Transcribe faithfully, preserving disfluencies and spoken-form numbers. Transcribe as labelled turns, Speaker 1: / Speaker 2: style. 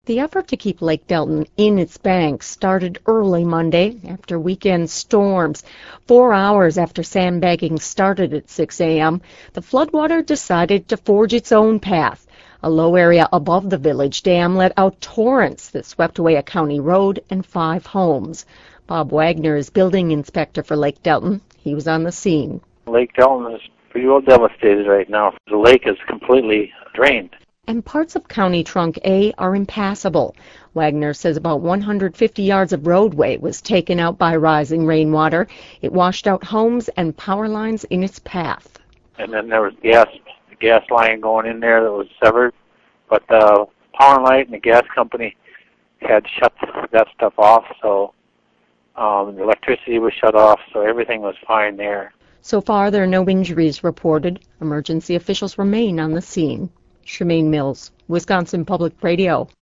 Speaker 1: The effort to keep Lake Delton in its banks started early Monday after weekend storms. Four hours after sandbagging started at six a m, the floodwater decided to forge its own path. A low area above the village dam let out torrents that swept away a county road and five homes. Bob Wagner is building inspector for Lake Delton. He was on the scene.
Speaker 2: Lake Delton is pretty well devastated right now. The lake is completely drained.
Speaker 1: And parts of County Trunk A are impassable. Wagner says about one hundred fifty yards of roadway was taken out by rising rainwater. It washed out homes and power lines in its path.
Speaker 2: And then there was gas, the gas line going in there that was severed, but the power line and the gas company had shut that stuff off, so um, the electricity was shut off, so everything was fine there.
Speaker 1: So far, there are no injuries reported. Emergency officials remain on the scene. Shemaine Mills, Wisconsin Public Radio.